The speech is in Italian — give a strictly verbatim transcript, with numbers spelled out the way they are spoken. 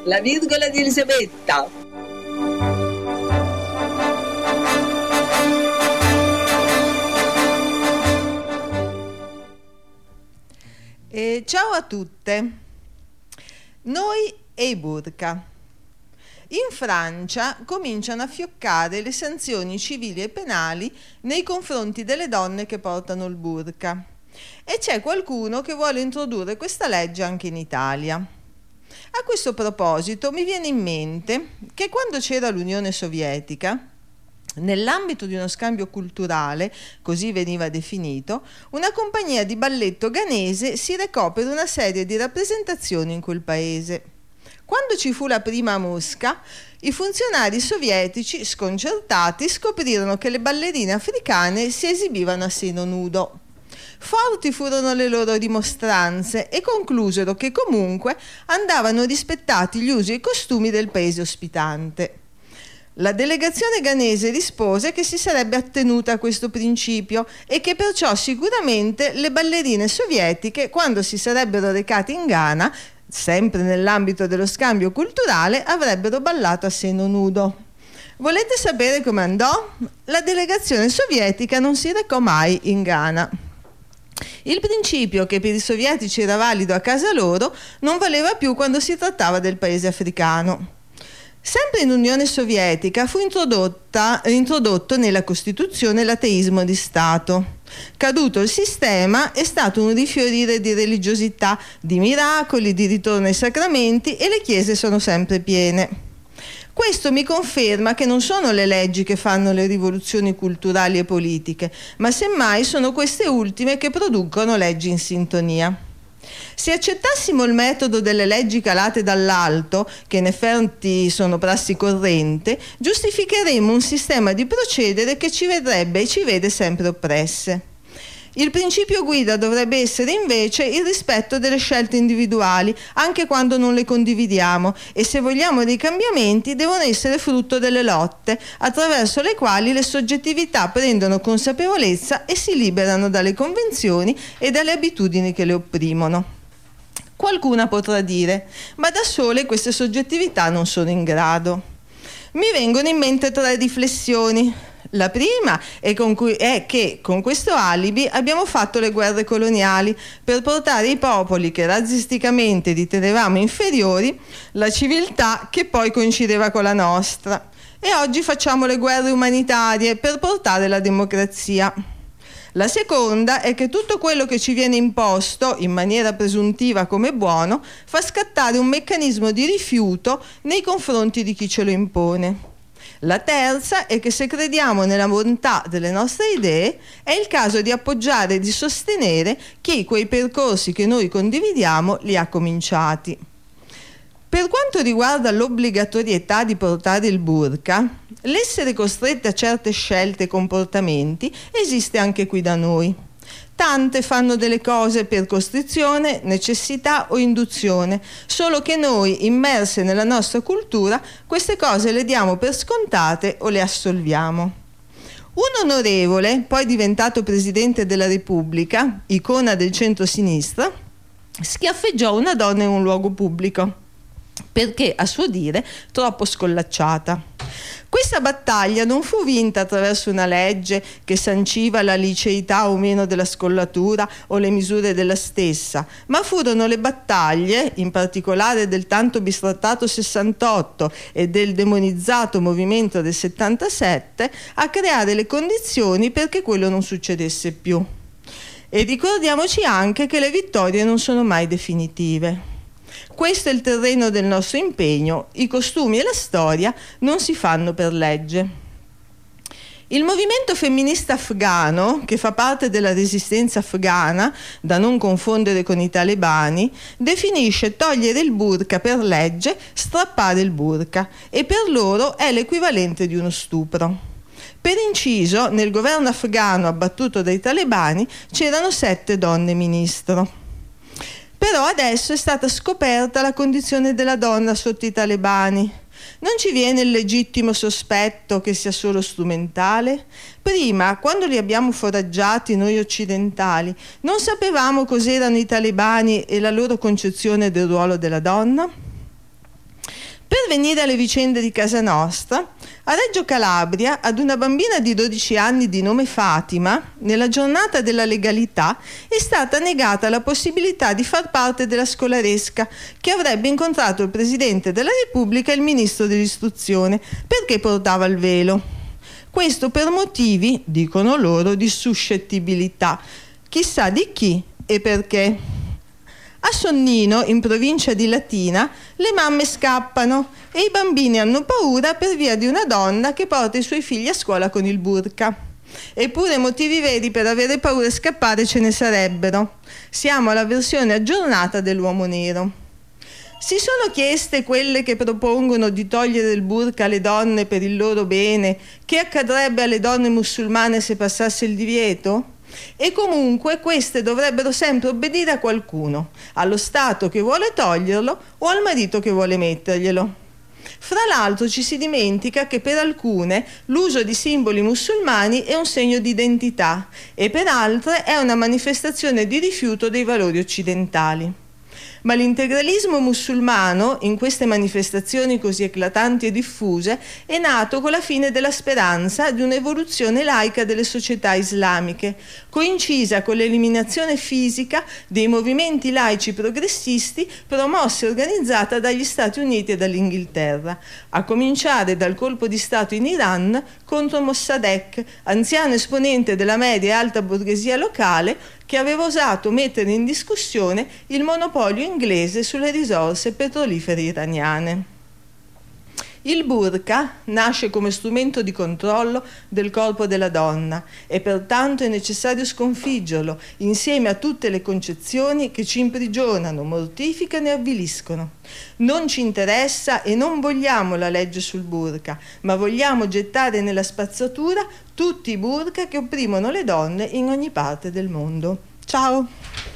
La virgola di Elisabetta. Eh, ciao a tutte. Noi e i burqa. In Francia cominciano a fioccare le sanzioni civili e penali nei confronti delle donne che portano il burqa e c'è qualcuno che vuole introdurre questa legge anche in Italia. A questo proposito mi viene in mente che quando c'era l'Unione Sovietica, nell'ambito di uno scambio culturale, così veniva definito, una compagnia di balletto ghanese si recò per una serie di rappresentazioni in quel paese. Quando ci fu la prima a Mosca, i funzionari sovietici, sconcertati, scoprirono che le ballerine africane si esibivano a seno nudo. Forti furono le loro dimostranze e conclusero che comunque andavano rispettati gli usi e i costumi del paese ospitante. La delegazione ghanese rispose che si sarebbe attenuta a questo principio e che perciò sicuramente le ballerine sovietiche, quando si sarebbero recate in Ghana, sempre nell'ambito dello scambio culturale, avrebbero ballato a seno nudo. Volete sapere come andò? La delegazione sovietica non si recò mai in Ghana. Il principio che per i sovietici era valido a casa loro non valeva più quando si trattava del paese africano. Sempre in Unione Sovietica fu introdotta, introdotto nella Costituzione l'ateismo di Stato. Caduto il sistema, è stato un rifiorire di religiosità, di miracoli, di ritorno ai sacramenti e le chiese sono sempre piene. Questo mi conferma che non sono le leggi che fanno le rivoluzioni culturali e politiche, ma semmai sono queste ultime che producono leggi in sintonia. Se accettassimo il metodo delle leggi calate dall'alto, che in effetti sono prassi corrente, giustificheremmo un sistema di procedere che ci vedrebbe e ci vede sempre oppresse. Il principio guida dovrebbe essere invece il rispetto delle scelte individuali, anche quando non le condividiamo, e se vogliamo dei cambiamenti devono essere frutto delle lotte, attraverso le quali le soggettività prendono consapevolezza e si liberano dalle convenzioni e dalle abitudini che le opprimono. Qualcuna potrà dire, ma da sole queste soggettività non sono in grado. Mi vengono in mente tre riflessioni. La prima è, con cui, è che con questo alibi abbiamo fatto le guerre coloniali per portare ai popoli che razzisticamente ritenevamo inferiori la civiltà che poi coincideva con la nostra, e oggi facciamo le guerre umanitarie per portare la democrazia. La seconda è che tutto quello che ci viene imposto in maniera presuntiva come buono fa scattare un meccanismo di rifiuto nei confronti di chi ce lo impone. La terza è che se crediamo nella bontà delle nostre idee è il caso di appoggiare e di sostenere chi quei percorsi che noi condividiamo li ha cominciati. Per quanto riguarda l'obbligatorietà di portare il burqa, l'essere costretti a certe scelte e comportamenti esiste anche qui da noi. Tante fanno delle cose per costrizione, necessità o induzione, solo che noi, immerse nella nostra cultura, queste cose le diamo per scontate o le assolviamo. Un onorevole, poi diventato Presidente della Repubblica, icona del centro-sinistra, schiaffeggiò una donna in un luogo pubblico, perché, a suo dire, troppo scollacciata. Questa battaglia non fu vinta attraverso una legge che sanciva la liceità o meno della scollatura o le misure della stessa, ma furono le battaglie, in particolare del tanto bistrattato sessantotto e del demonizzato movimento del settantasette, a creare le condizioni perché quello non succedesse più. E ricordiamoci anche che le vittorie non sono mai definitive. Questo è il terreno del nostro impegno, i costumi e la storia non si fanno per legge. Il movimento femminista afghano, che fa parte della resistenza afghana, da non confondere con i talebani, definisce togliere il burqa per legge strappare il burqa e per loro è l'equivalente di uno stupro. Per inciso, nel governo afghano abbattuto dai talebani c'erano sette donne ministro. Però adesso è stata scoperta la condizione della donna sotto i talebani. Non ci viene il legittimo sospetto che sia solo strumentale? Prima, quando li abbiamo foraggiati noi occidentali, non sapevamo cos'erano i talebani e la loro concezione del ruolo della donna? Per venire alle vicende di casa nostra, a Reggio Calabria, ad una bambina di dodici anni di nome Fatima, nella giornata della legalità, è stata negata la possibilità di far parte della scolaresca che avrebbe incontrato il Presidente della Repubblica e il Ministro dell'Istruzione perché portava il velo. Questo per motivi, dicono loro, di suscettibilità. Chissà di chi e perché. A Sonnino, in provincia di Latina, le mamme scappano e i bambini hanno paura per via di una donna che porta i suoi figli a scuola con il burka. Eppure motivi veri per avere paura e scappare ce ne sarebbero. Siamo alla versione aggiornata dell'uomo nero. Si sono chieste quelle che propongono di togliere il burka alle donne per il loro bene, che accadrebbe alle donne musulmane se passasse il divieto? E comunque queste dovrebbero sempre obbedire a qualcuno, allo Stato che vuole toglierlo o al marito che vuole metterglielo. Fra l'altro ci si dimentica che per alcune l'uso di simboli musulmani è un segno di identità e per altre è una manifestazione di rifiuto dei valori occidentali. Ma l'integralismo musulmano, in queste manifestazioni così eclatanti e diffuse, è nato con la fine della speranza di un'evoluzione laica delle società islamiche, coincisa con l'eliminazione fisica dei movimenti laici progressisti promossi e organizzata dagli Stati Uniti e dall'Inghilterra, a cominciare dal colpo di Stato in Iran contro Mossadegh, anziano esponente della media e alta borghesia locale, che aveva osato mettere in discussione il monopolio inglese sulle risorse petrolifere iraniane. Il burka nasce come strumento di controllo del corpo della donna e pertanto è necessario sconfiggerlo insieme a tutte le concezioni che ci imprigionano, mortificano e avviliscono. Non ci interessa e non vogliamo la legge sul burka, ma vogliamo gettare nella spazzatura tutti i burka che opprimono le donne in ogni parte del mondo. Ciao!